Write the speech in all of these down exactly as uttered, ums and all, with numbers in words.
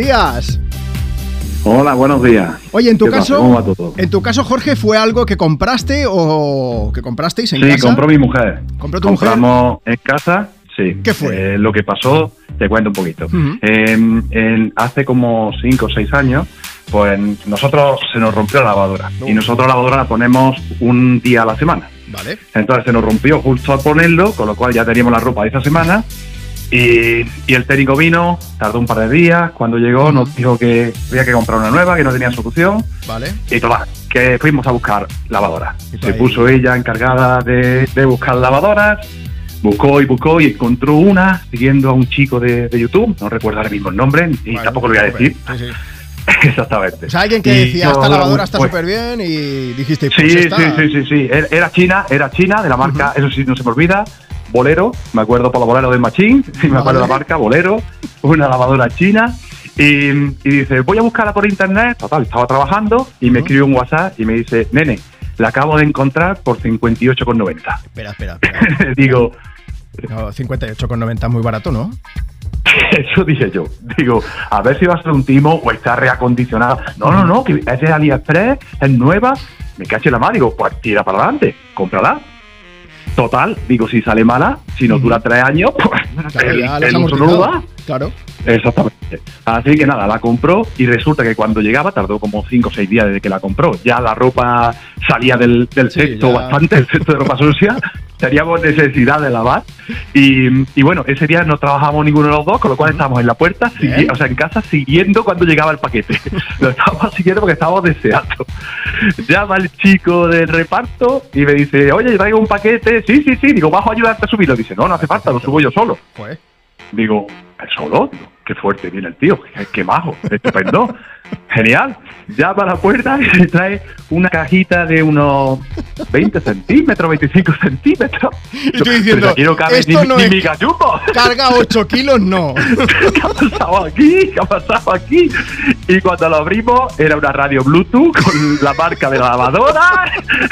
días. Hola, buenos días. Oye, en tu ¿Qué pasa? caso, ¿Cómo va todo? en tu caso, Jorge, ¿fue algo que compraste o que comprasteis en Sí, casa? compró mi mujer. ¿Compró tu Compramos en casa, sí. ¿Qué fue? Eh, lo que pasó, te cuento un poquito. Uh-huh. Eh, en- hace como cinco o seis años, pues nosotros se nos rompió la lavadora. No. Y nosotros la lavadora la ponemos un día a la semana. Vale. Entonces se nos rompió justo al ponerlo, con lo cual ya teníamos la ropa de esa semana. Y, y el técnico vino, tardó un par de días. Cuando llegó nos dijo que había que comprar una nueva, que no tenía solución. Vale. Y total, que fuimos a buscar lavadoras. Y Se ahí- puso ella encargada de, de buscar lavadoras. Buscó y buscó y encontró una siguiendo a un chico de, de YouTube. No recuerdo ahora mismo el nombre y Vale, tampoco lo voy a decir. Sí, sí. Exactamente. O sea, alguien que Y decía, yo, esta lavadora está pues, súper bien y dijiste, Sí, pues sí, esta... sí, sí, sí. Era- Era china, era china, de la marca, eso sí, no se me olvida, Bolero, me acuerdo por la Bolero de Machín, y me acuerdo de la marca, Bolero, una lavadora china, y, y dice, voy a buscarla por internet, total, estaba trabajando, y me Ujú. escribió un WhatsApp y me dice, nene, la acabo de encontrar por cincuenta y ocho con noventa. Espera, espera, espera. Digo, No, cincuenta y ocho con noventa es muy barato, ¿no? eso dije yo, digo, a ver si va a ser un timo o está reacondicionada. No, no, no, que es de AliExpress, es nueva, me caché la mano, digo, pues tira para adelante, cómprala. Total, digo, si sale mala, si nos dura tres años, pues Claro, el, ya lo has el uso no amortizado. lo da. Claro. Exactamente. Así que nada, la compró y resulta que cuando llegaba, tardó como cinco o seis días desde que la compró. Ya la ropa salía del, del Sí, cesto ya. bastante, el cesto de ropa sucia. Teníamos necesidad de lavar. Y, y bueno, ese día no trabajábamos ninguno de los dos, con lo cual estábamos en la puerta, Bien. sigui- o sea, en casa, siguiendo cuando llegaba el paquete. Lo estábamos siguiendo porque estábamos deseando. Llama el chico del reparto y me dice, oye, traigo un paquete. Sí, sí, sí. Digo, bajo a ayudarte a subirlo. Dice, no, no hace falta, lo subo yo solo. Pues, Digo, ¿el solo? Digo, qué fuerte viene el tío, qué, qué majo, estupendo, genial. Llama a la puerta y se trae una cajita de unos veinte centímetros, veinticinco centímetros. Y tú Pero diciendo, si aquí no cabe esto ni, no ni es- mi gallupo. carga ocho kilos, no. ¿Qué ha pasado aquí? ¿Qué ha pasado aquí? Y cuando lo abrimos, era una radio Bluetooth con la marca de la lavadora.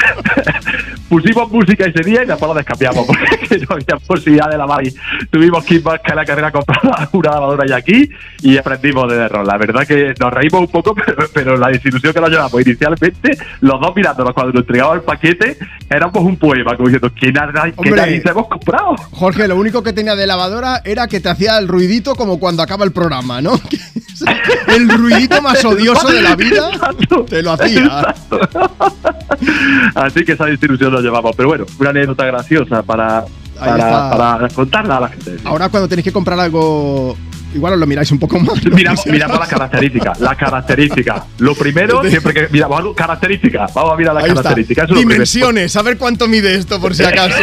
Pusimos música ese día y después lo descambiamos porque no había posibilidad de lavar. Y tuvimos que ir más que a la carrera a comprar una lavadora ya aquí y aprendimos de error. La verdad que nos reímos un poco, pero, pero la desilusión que nos llevamos inicialmente, los dos mirándonos cuando nos entregaba el paquete, éramos un poema, como diciendo, ¿qué narices Hombre. narices hemos comprado? Jorge, lo único que tenía de lavadora era que te hacía el ruidito como cuando acaba el programa, ¿no? Que es el ruidito más odioso de la vida Exacto. te lo hacía. Exacto. Así que esa desilusión nos llevamos. Pero bueno, una anécdota graciosa para, Ahí para, está. para contarla a la gente. Ahora cuando tenéis que comprar algo, igual os lo miráis un poco más, ¿no? Miramos, miramos las características, las características. Lo primero, siempre que miramos algo, características. Vamos a mirar las Ahí está. características. Eso es lo primero. Dimensiones, a ver cuánto mide esto por si acaso.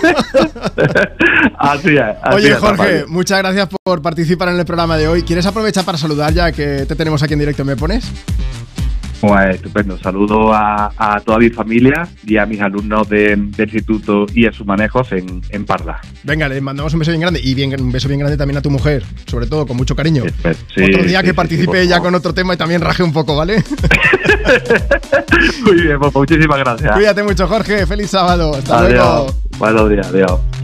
Así es. Así Oye, es, Jorge, Rafael. muchas gracias por participar en el programa de hoy. ¿Quieres aprovechar para saludar ya que te tenemos aquí en directo? ¿Me pones? Pues estupendo. Saludo a, a toda mi familia y a mis alumnos de, del instituto y a sus manejos en, en Parla. Venga, le mandamos un beso bien grande y bien, un beso bien grande también a tu mujer, sobre todo con mucho cariño. Sí, otro día sí, que sí, participe sí, por ella favor. con otro tema y también raje un poco, ¿vale? Muy bien, pues muchísimas gracias. Cuídate mucho, Jorge. Feliz sábado. Hasta Adiós. luego. Buenos días, adiós.